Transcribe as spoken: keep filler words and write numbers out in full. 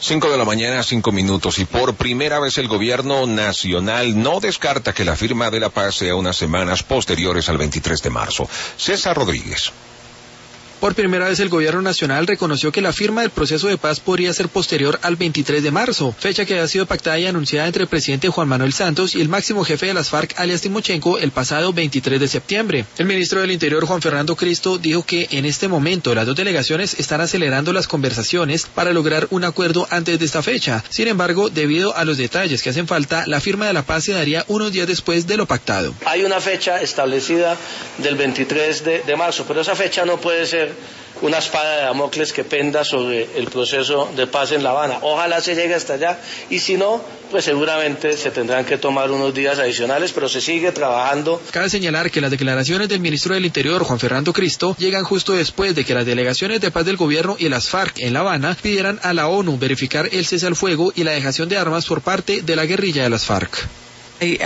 Cinco de la mañana, cinco minutos, y por primera vez el gobierno nacional no descarta que la firma de la paz sea unas semanas posteriores al veintitrés de marzo. César Rodríguez. Por primera vez el gobierno nacional reconoció que la firma del proceso de paz podría ser posterior al veintitrés de marzo, fecha que había sido pactada y anunciada entre el presidente Juan Manuel Santos y el máximo jefe de las FARC, alias Timochenko, el pasado veintitrés de septiembre. El ministro del Interior, Juan Fernando Cristo, dijo que en este momento las dos delegaciones están acelerando las conversaciones para lograr un acuerdo antes de esta fecha. Sin embargo, debido a los detalles que hacen falta, la firma de la paz se daría unos días después de lo pactado. Hay una fecha establecida del veintitrés de marzo, pero esa fecha no puede ser una espada de Damocles que penda sobre el proceso de paz en La Habana. Ojalá se llegue hasta allá, y si no, pues seguramente se tendrán que tomar unos días adicionales, pero se sigue trabajando. Cabe señalar que las declaraciones del ministro del Interior, Juan Fernando Cristo, llegan justo después de que las delegaciones de paz del gobierno y las FARC en La Habana pidieran a la ONU verificar el cese al fuego y la dejación de armas por parte de la guerrilla de las FARC.